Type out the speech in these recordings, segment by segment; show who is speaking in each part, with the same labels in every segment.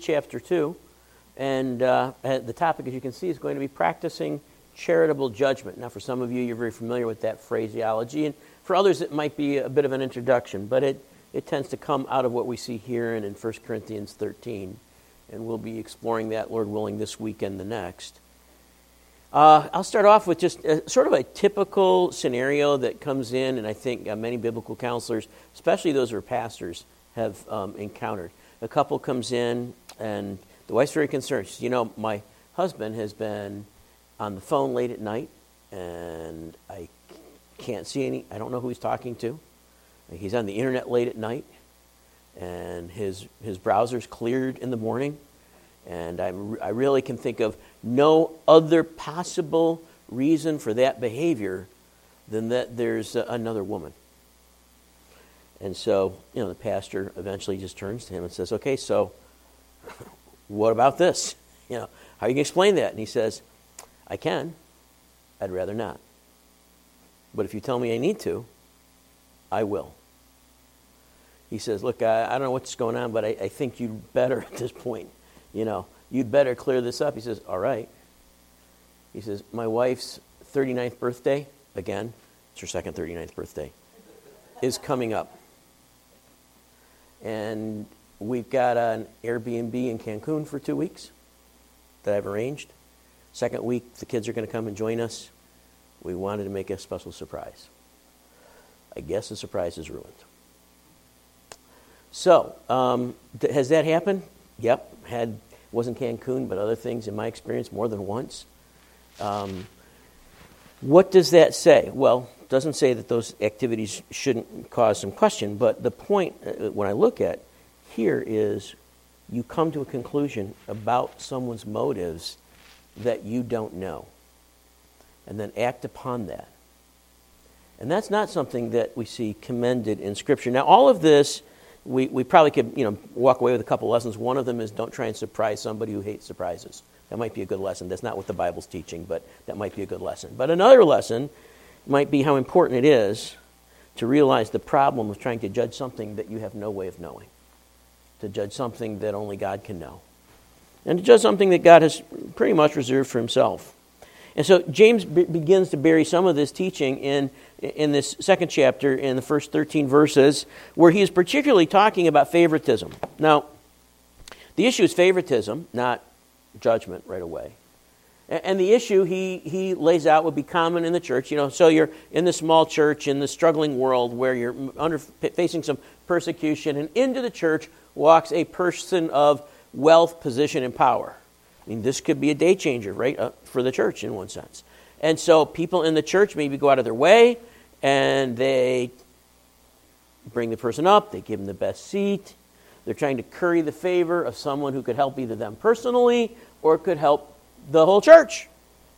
Speaker 1: chapter 2, and the topic, as you can see, is going to be practicing charitable judgment. Now, for some of you, you're very familiar with that phraseology, and for others, it might be a bit of an introduction, but it tends to come out of what we see here and in 1 Corinthians 13, and we'll be exploring that, Lord willing, this week and the next. I'll start off with just sort of a typical scenario that comes in, and I think many biblical counselors, especially those who are pastors, have encountered. A couple comes in, and the wife's very concerned. She says, you know, my husband has been on the phone late at night, and I can't see I don't know who he's talking to. He's on the internet late at night, and his browser's cleared in the morning. And I really can think of no other possible reason for that behavior than that there's another woman. And so, you know, the pastor eventually just turns to him and says, okay, so what about this? You know, how are you going to explain that? And he says, I can. I'd rather not. But if you tell me I need to, I will. He says, look, I don't know what's going on, but I think you'd better at this point. You know, you'd better clear this up. He says, all right. He says, my wife's 39th birthday, again, it's her second 39th birthday, is coming up. And we've got an Airbnb in Cancun for 2 weeks that I've arranged. Second week, the kids are going to come and join us. We wanted to make a special surprise. I guess the surprise is ruined. So, has that happened? Yep. Wasn't Cancun, but other things in my experience more than once. What does that say? Well, it doesn't say that those activities shouldn't cause some question, but the point when I look at here is you come to a conclusion about someone's motives that you don't know, and then act upon that. And that's not something that we see commended in Scripture. Now, all of this, we probably could, walk away with a couple lessons. One of them is don't try and surprise somebody who hates surprises. That might be a good lesson. That's not what the Bible's teaching, but that might be a good lesson. But another lesson might be how important it is to realize the problem of trying to judge something that you have no way of knowing, to judge something that only God can know, and to judge something that God has pretty much reserved for himself. And so James begins to bury some of this teaching in this second chapter, in the first 13 verses, where he is particularly talking about favoritism. Now, the issue is favoritism, not judgment right away. And the issue he lays out would be common in the church. So you're in the small church, in the struggling world where you're facing some persecution, and into the church walks a person of wealth, position, and power. I mean, this could be a day changer, right, for the church in one sense. And so people in the church maybe go out of their way, and they bring the person up, they give them the best seat. They're trying to curry the favor of someone who could help either them personally or could help the whole church.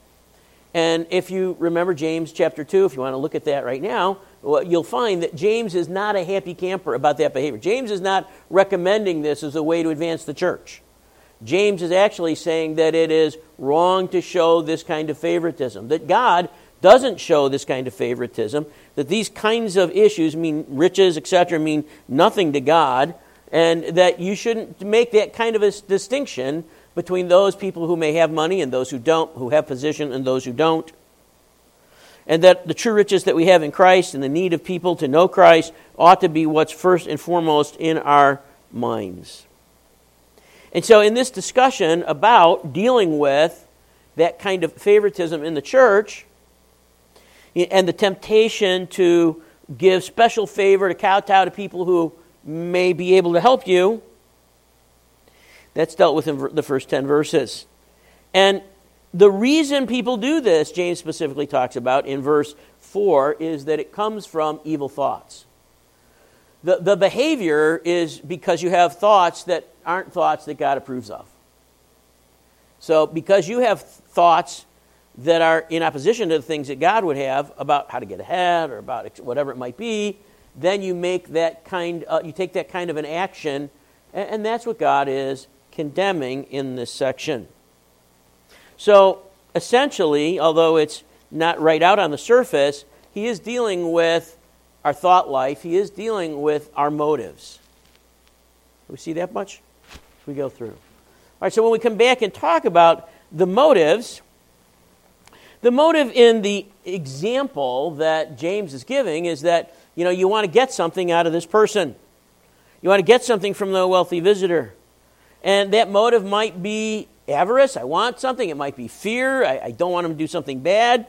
Speaker 1: And if you remember James chapter 2, if you want to look at that right now, you'll find that James is not a happy camper about that behavior. James is not recommending this as a way to advance the church. James is actually saying that it is wrong to show this kind of favoritism, that God doesn't show this kind of favoritism, that these kinds of issues, riches, etc., mean nothing to God, and that you shouldn't make that kind of a distinction between those people who may have money and those who don't, who have position and those who don't, and that the true riches that we have in Christ and the need of people to know Christ ought to be what's first and foremost in our minds. And so in this discussion about dealing with that kind of favoritism in the church and the temptation to give special favor, to kowtow to people who may be able to help you, that's dealt with in the first 10 verses. And the reason people do this, James specifically talks about in verse 4, is that it comes from evil thoughts. The behavior is because you have thoughts that aren't thoughts that God approves of. So because you have thoughts that are in opposition to the things that God would have about how to get ahead or about whatever it might be, then you make that you take that kind of an action, and that's what God is condemning in this section. So essentially, although it's not right out on the surface, he is dealing with our thought life. He is dealing with our motives. Do we see that much? We go through. All right, so when we come back and talk about the motives, the motive in the example that James is giving is that, you want to get something out of this person. You want to get something from the wealthy visitor. And that motive might be avarice. I want something. It might be fear. I don't want him to do something bad.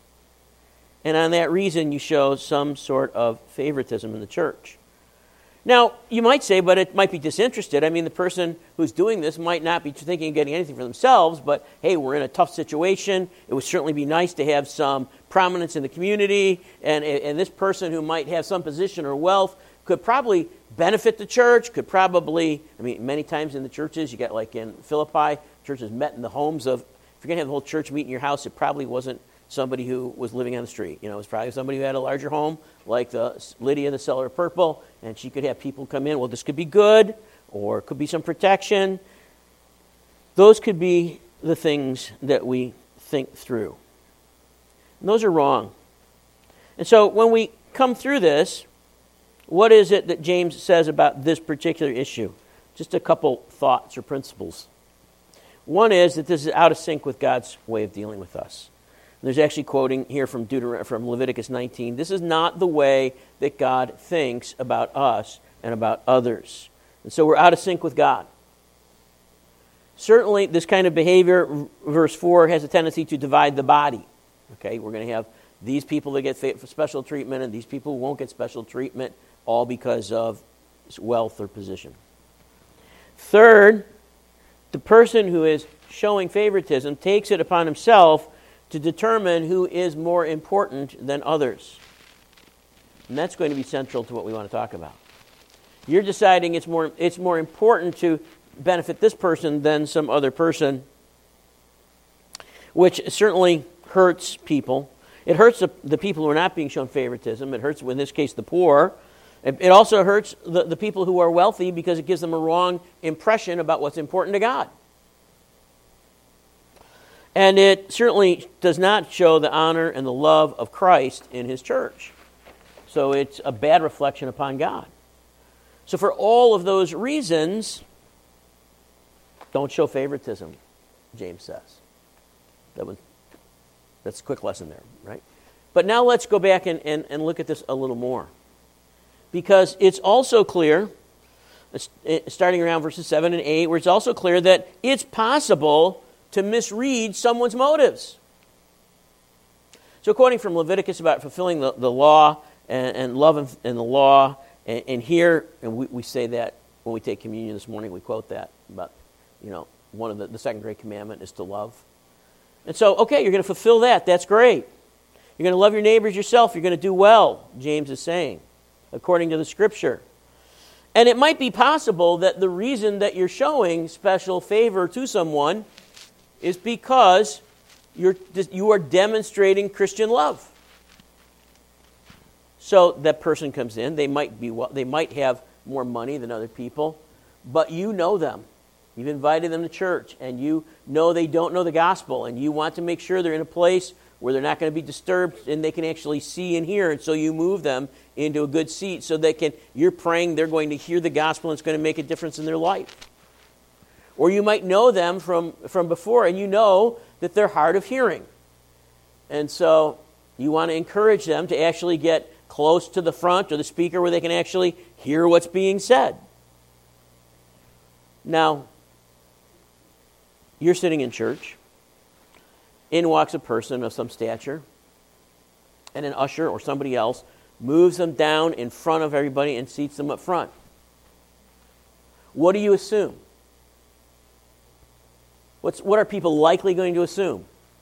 Speaker 1: And on that reason, you show some sort of favoritism in the church. Now, you might say, but it might be disinterested. I mean, the person who's doing this might not be thinking of getting anything for themselves, but hey, we're in a tough situation. It would certainly be nice to have some prominence in the community, and this person who might have some position or wealth could probably benefit the church, many times in the churches, you got like in Philippi, churches met in the homes of, if you're going to have the whole church meet in your house, it probably wasn't somebody who was living on the street. It was probably somebody who had a larger home, like Lydia, the seller of purple, and she could have people come in. Well, this could be good, or it could be some protection. Those could be the things that we think through. And those are wrong. And so when we come through this, what is it that James says about this particular issue? Just a couple thoughts or principles. One is that this is out of sync with God's way of dealing with us. There's actually quoting here from Leviticus 19. This is not the way that God thinks about us and about others. And so we're out of sync with God. Certainly, this kind of behavior, verse 4, has a tendency to divide the body. Okay, we're going to have these people that get special treatment and these people who won't get special treatment, all because of wealth or position. Third, the person who is showing favoritism takes it upon himself to determine who is more important than others. And that's going to be central to what we want to talk about. You're deciding it's more important to benefit this person than some other person, which certainly hurts people. It hurts the people who are not being shown favoritism. It hurts, in this case, the poor. It also hurts the people who are wealthy because it gives them a wrong impression about what's important to God. And it certainly does not show the honor and the love of Christ in his church. So it's a bad reflection upon God. So for all of those reasons, don't show favoritism, James says. That's a quick lesson there, right? But now let's go back and look at this a little more. Because it's also clear, starting around verses 7 and 8, where it's also clear that it's possible to misread someone's motives. So quoting from Leviticus about fulfilling the law and love in the law, and here, and we say that when we take communion this morning, we quote that about, one of the second great commandment is to love. And so, okay, you're going to fulfill that. That's great. You're going to love your neighbors yourself. You're going to do well, James is saying, according to the Scripture. And it might be possible that the reason that you're showing special favor to someone is because you are demonstrating Christian love. So that person comes in. They might have more money than other people, but you know them. You've invited them to church, and you know they don't know the gospel, and you want to make sure they're in a place where they're not going to be disturbed and they can actually see and hear, and so you move them into a good seat so you're praying they're going to hear the gospel and it's going to make a difference in their life. Or you might know them from before, and you know that they're hard of hearing. And so you want to encourage them to actually get close to the front or the speaker where they can actually hear what's being said. Now, you're sitting in church. In walks a person of some stature, and an usher or somebody else moves them down in front of everybody and seats them up front. What do you assume? What are people likely going to assume?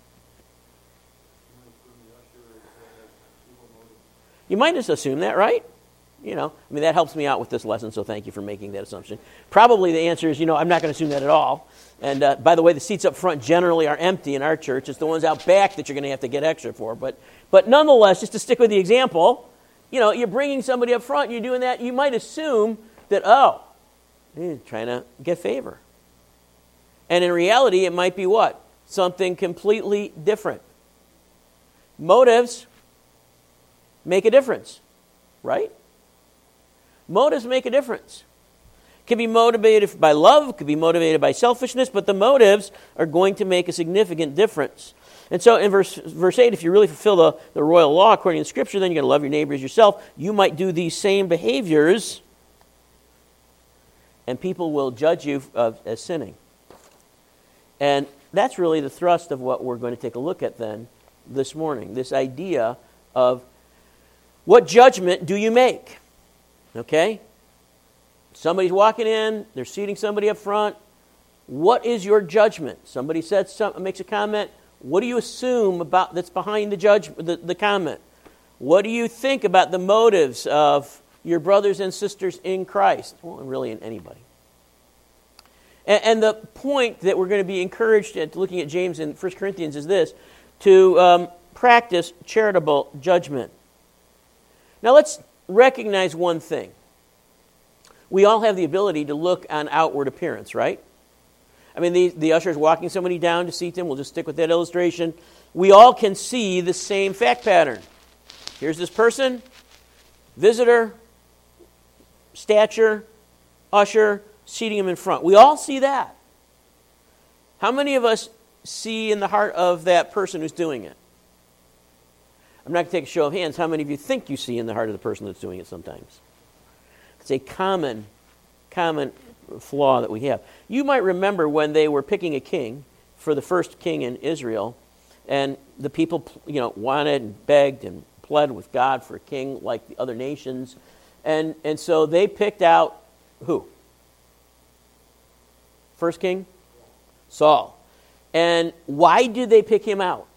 Speaker 1: You might just assume that, right? That helps me out with this lesson, so thank you for making that assumption. Probably the answer is, I'm not going to assume that at all. And by the way, the seats up front generally are empty in our church. It's the ones out back that you're going to have to get extra for. But nonetheless, just to stick with the example, you're bringing somebody up front, you're doing that, you might assume that, you're trying to get favor. And in reality, it might be what? Something completely different. Motives make a difference, right? Motives make a difference. Can be motivated by love, could be motivated by selfishness, but the motives are going to make a significant difference. And so in verse 8, if you really fulfill the royal law according to Scripture, then you're going to love your neighbor as yourself. You might do these same behaviors, and people will judge you as sinning. And that's really the thrust of what we're going to take a look at then this morning. This idea of what judgment do you make? Okay? Somebody's walking in, they're seating somebody up front. What is your judgment? Somebody says something, makes a comment. What do you assume about that's behind the comment? What do you think about the motives of your brothers and sisters in Christ? Well, really in anybody. And the point that we're going to be encouraged at looking at James and 1 Corinthians is this, to practice charitable judgment. Now let's recognize one thing. We all have the ability to look on outward appearance, right? I mean, the usher's walking somebody down to seat them. We'll just stick with that illustration. We all can see the same fact pattern. Here's this person, visitor, stature, usher, seating him in front. We all see that. How many of us see in the heart of that person who's doing it? I'm not going to take a show of hands. How many of you think you see in the heart of the person that's doing it sometimes? It's a common flaw that we have. You might remember when they were picking a king for the first king in Israel, and the people, wanted and begged and pled with God for a king like the other nations, and so they picked out who? First king? Saul. And why did they pick him out?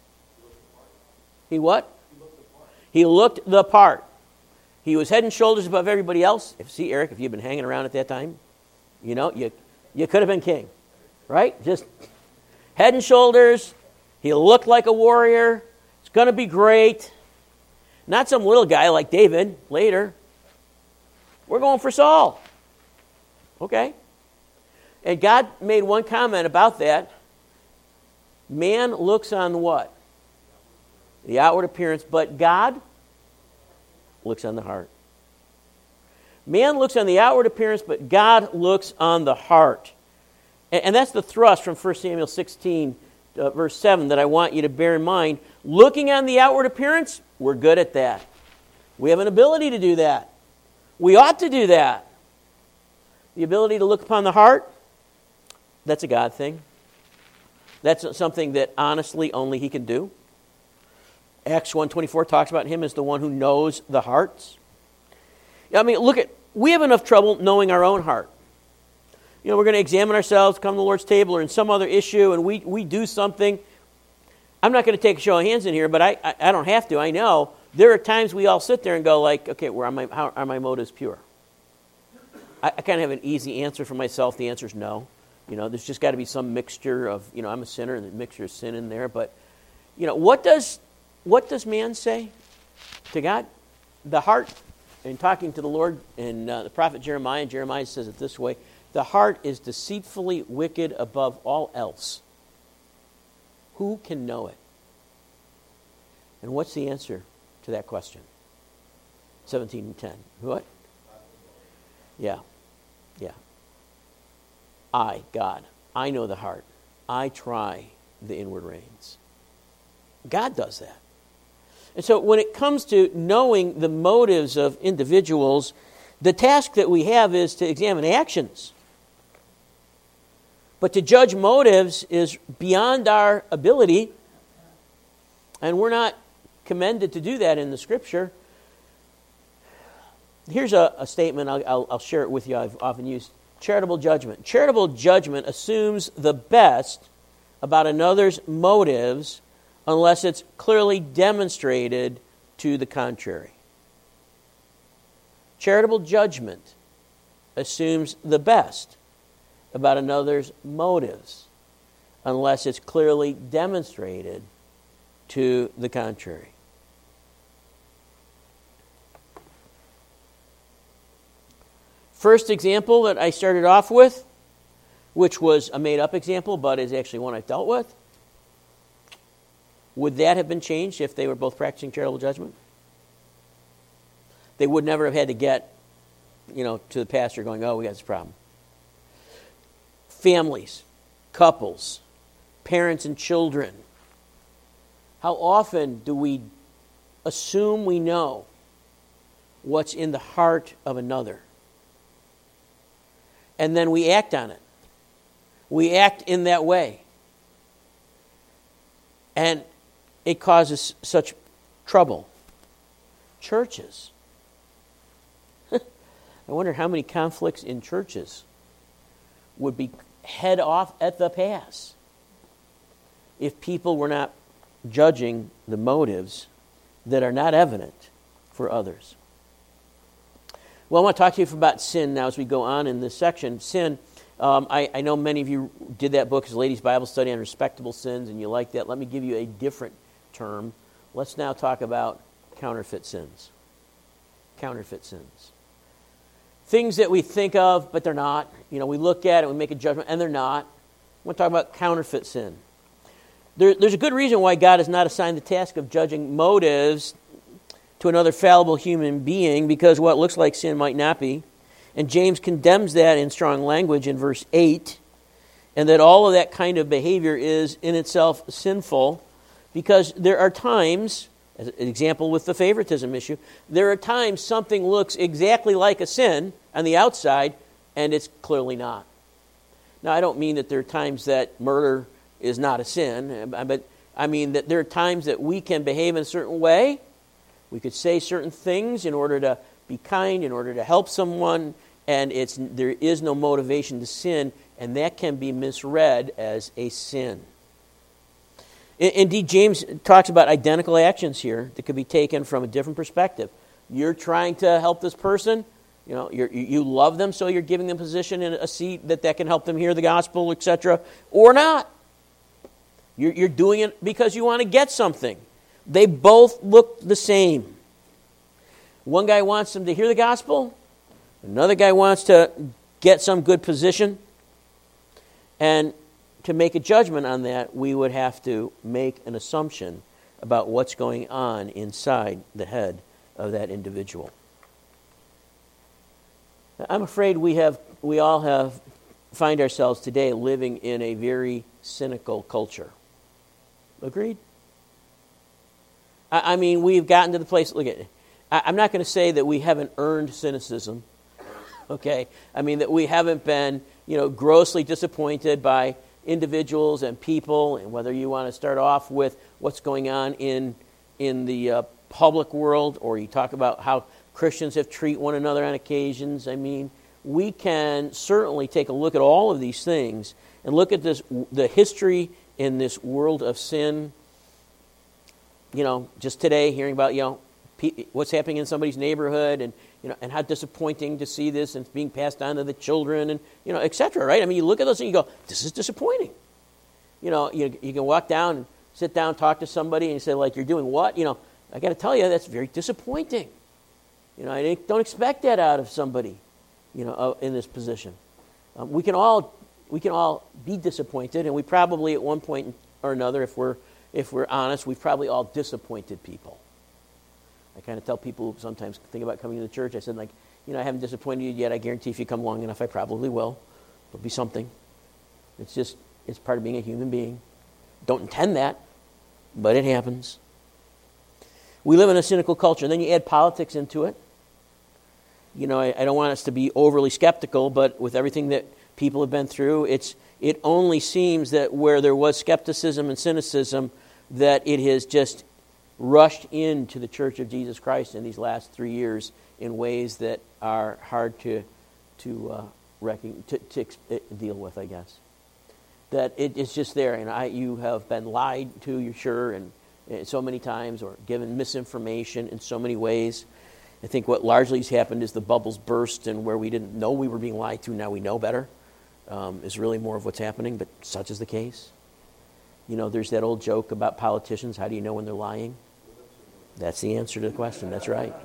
Speaker 1: He what? He looked the part. He was head and shoulders above everybody else. See, Eric, if you'd been hanging around at that time, you could have been king, right? Just head and shoulders. He looked like a warrior. It's going to be great. Not some little guy like David later. We're going for Saul. Okay. And God made one comment about that. Man looks on what? The outward appearance, but God looks on the heart. Man looks on the outward appearance, but God looks on the heart. And that's the thrust from 1 Samuel 16, verse 7, that I want you to bear in mind. Looking on the outward appearance, we're good at that. We have an ability to do that. We ought to do that. The ability to look upon the heart, that's a God thing. That's something that honestly only He can do. Acts 1:24 talks about Him as the one who knows the hearts. I mean, we have enough trouble knowing our own heart. We're going to examine ourselves, come to the Lord's table, or in some other issue, and we do something. I'm not going to take a show of hands in here, but I don't have to. I know there are times we all sit there and go like, okay, how are my motives pure? I kind of have an easy answer for myself. The answer is no. There's just got to be some mixture of, I'm a sinner, and the mixture of sin in there. But, what does man say to God? The heart, in talking to the Lord, and the prophet Jeremiah says it this way, the heart is deceitfully wicked above all else. Who can know it? And what's the answer to that question? 17:10. What? Yeah. God, I know the heart. I try the inward reins. God does that. And so when it comes to knowing the motives of individuals, the task that we have is to examine actions. But to judge motives is beyond our ability, and we're not commended to do that in the Scripture. Here's a statement, I'll share it with you, I've often used. Charitable judgment. Charitable judgment assumes the best about another's motives unless it's clearly demonstrated to the contrary. Charitable judgment assumes the best about another's motives unless it's clearly demonstrated to the contrary. First example that I started off with, which was a made-up example, but is actually one I've dealt with. Would that have been changed if they were both practicing charitable judgment? They would never have had to get to the pastor going, oh, we got this problem. Families, couples, parents and children. How often do we assume we know what's in the heart of another? And then we act on it. We act in that way. And it causes such trouble. Churches. I wonder how many conflicts in churches would be head off at the pass if people were not judging the motives that are not evident for others. Well, I want to talk to you about sin now as we go on in this section. Sin, I know many of you did that book as a ladies' Bible study on respectable sins, and you like that. Let me give you a different term. Let's now talk about counterfeit sins. Counterfeit sins. Things that we think of, but they're not. We look at it, we make a judgment, and they're not. I want to talk about counterfeit sin. There's a good reason why God has not assigned the task of judging motives to another fallible human being, because what looks like sin might not be. And James condemns that in strong language in verse 8, and that all of that kind of behavior is in itself sinful, because there are times, as an example with the favoritism issue, there are times something looks exactly like a sin on the outside, and it's clearly not. Now, I don't mean that there are times that murder is not a sin, but I mean that there are times that we can behave in a certain way. We could say certain things in order to be kind, in order to help someone, and there is no motivation to sin, and that can be misread as a sin. Indeed, James talks about identical actions here that could be taken from a different perspective. You're trying to help this person. You love them, so you're giving them position in a seat that can help them hear the gospel, etc., or not. You're doing it because you want to get something. They both look the same. One guy wants them to hear the gospel. Another guy wants to get some good position. And to make a judgment on that, we would have to make an assumption about what's going on inside the head of that individual. I'm afraid we all find ourselves today living in a very cynical culture. Agreed? I mean, we've gotten to the place, look at it. I'm not going to say that we haven't earned cynicism, okay? I mean, that we haven't been, grossly disappointed by individuals and people, and whether you want to start off with what's going on in the public world, or you talk about how Christians have treated one another on occasions. I mean, we can certainly take a look at all of these things and look at the history in this world of sin. Just today, hearing about, what's happening in somebody's neighborhood, and how disappointing to see this, and it's being passed on to the children, and, etc., right? I mean, you look at those and you go, this is disappointing. You can walk down and sit down, talk to somebody, and you say, like, you're doing what? I got to tell you, that's very disappointing. I don't expect that out of somebody, in this position. We can all be disappointed, and we probably at one point or another, if we're honest, we've probably all disappointed people. I kind of tell people who sometimes think about coming to the church, I said, I haven't disappointed you yet. I guarantee if you come long enough, I probably will. There'll be something. It's part of being a human being. Don't intend that, but it happens. We live in a cynical culture. Then you add politics into it. I don't want us to be overly skeptical, but with everything that people have been through, it only seems that where there was skepticism and cynicism, that it has just rushed into the Church of Jesus Christ in these last 3 years in ways that are hard to deal with, I guess. That it's just there, and you have been lied to, you're sure, and so many times, or given misinformation in so many ways. I think what largely has happened is the bubbles burst, and where we didn't know we were being lied to, now we know better, is really more of what's happening, but such is the case. There's that old joke about politicians. How do you know when they're lying? That's the answer to the question. That's right.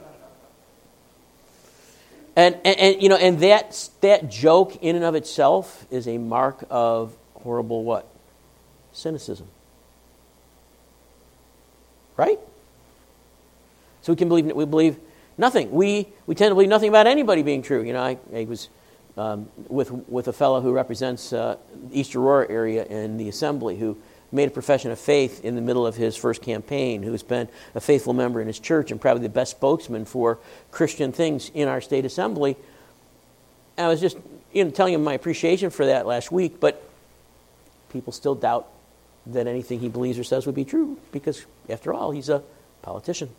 Speaker 1: And that joke in and of itself is a mark of horrible what? Cynicism. Right? So we believe Nothing. We tend to believe nothing about anybody being true. You know, I was with a fellow who represents East Aurora area in the assembly who made a profession of faith in the middle of his first campaign, who's been a faithful member in his church and probably the best spokesman for Christian things in our state assembly. And I was just telling him my appreciation for that last week, but people still doubt that anything he believes or says would be true because, after all, he's a politician.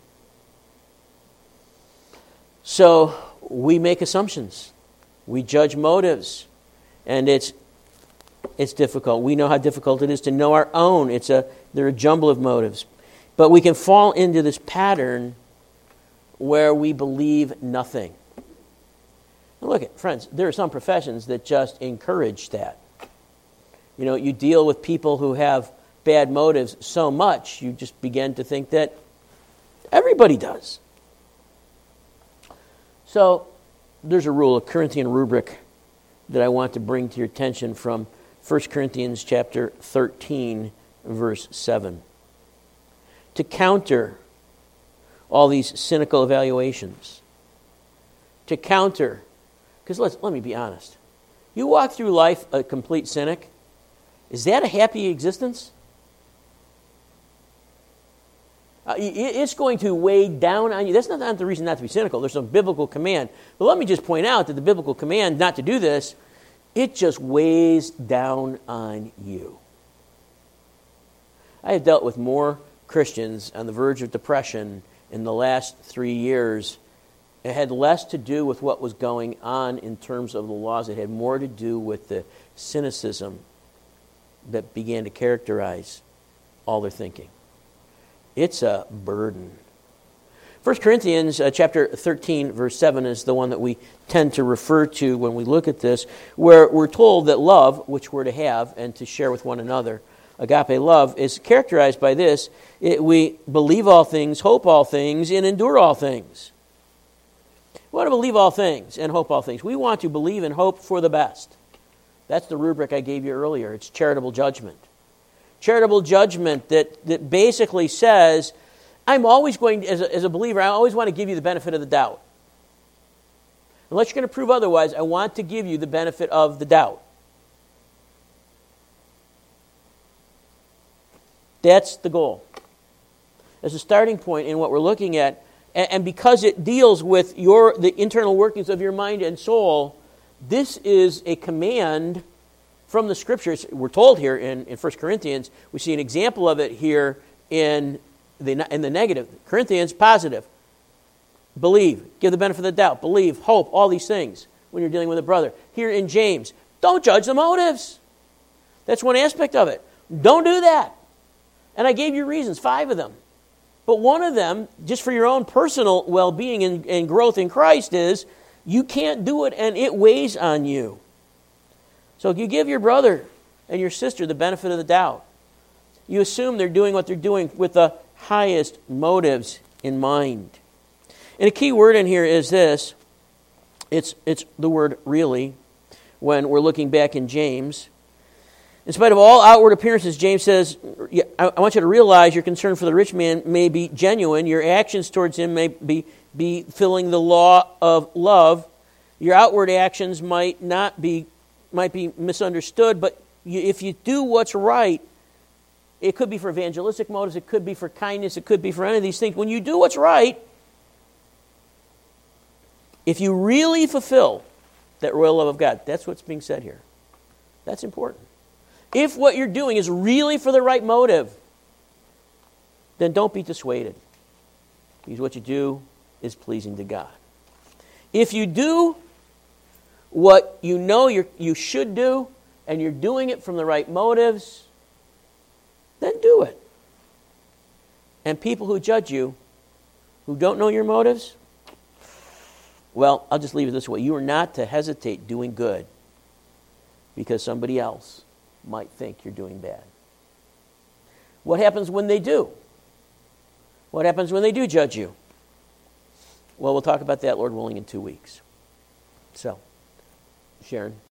Speaker 1: So we make assumptions. We judge motives, and it's difficult. We know how difficult it is to know our own. They're a jumble of motives. But we can fall into this pattern where we believe nothing. And look, friends, there are some professions that just encourage that. You know, you deal with people who have bad motives so much, you just begin to think that everybody does. So there's a rule, a Corinthian rubric, that I want to bring to your attention from 1 Corinthians chapter 13, verse 7. To counter all these cynical evaluations. To counter, because let me be honest. You walk through life a complete cynic, is that a happy existence? It's going to weigh down on you. That's not the reason not to be cynical. There's some biblical command. But let me just point out that the biblical command not to do this, it just weighs down on you. I have dealt with more Christians on the verge of depression in the last 3 years. It had less to do with what was going on in terms of the laws. It had more to do with the cynicism that began to characterize all their thinking. It's a burden. 1 Corinthians chapter 13, verse 7 is the one that we tend to refer to when we look at this, where we're told that love, which we're to have and to share with one another, agape love, is characterized by this: we believe all things, hope all things, and endure all things. We want to believe all things and hope all things. We want to believe and hope for the best. That's the rubric I gave you earlier. It's charitable judgment. Charitable judgment that basically says, I'm always going, as a believer, I always want to give you the benefit of the doubt. Unless you're going to prove otherwise, I want to give you the benefit of the doubt. That's the goal. As a starting point in what we're looking at, and because it deals with the internal workings of your mind and soul, this is a command from the Scriptures. We're told here in 1 Corinthians, we see an example of it here in the negative. Corinthians, positive. Believe, give the benefit of the doubt. Believe, hope, all these things when you're dealing with a brother. Here in James, don't judge the motives. That's one aspect of it. Don't do that. And I gave you reasons, 5 of them. But one of them, just for your own personal well-being and growth in Christ, is you can't do it and it weighs on you. So if you give your brother and your sister the benefit of the doubt, you assume they're doing what they're doing with the highest motives in mind. And a key word in here is this. It's the word really, when we're looking back in James. In spite of all outward appearances, James says, I want you to realize your concern for the rich man may be genuine. Your actions towards him may be filling the law of love. Your outward actions might be misunderstood, but if you do what's right, it could be for evangelistic motives, it could be for kindness, it could be for any of these things. When you do what's right, if you really fulfill that royal love of God, that's what's being said here. That's important. If what you're doing is really for the right motive, then don't be dissuaded, because what you do is pleasing to God. If you do what you know you should do, and you're doing it from the right motives, then do it. And people who judge you, who don't know your motives, well, I'll just leave it this way. You are not to hesitate doing good because somebody else might think you're doing bad. What happens when they do? What happens when they do judge you? Well, we'll talk about that, Lord willing, in 2 weeks. So, Sharon.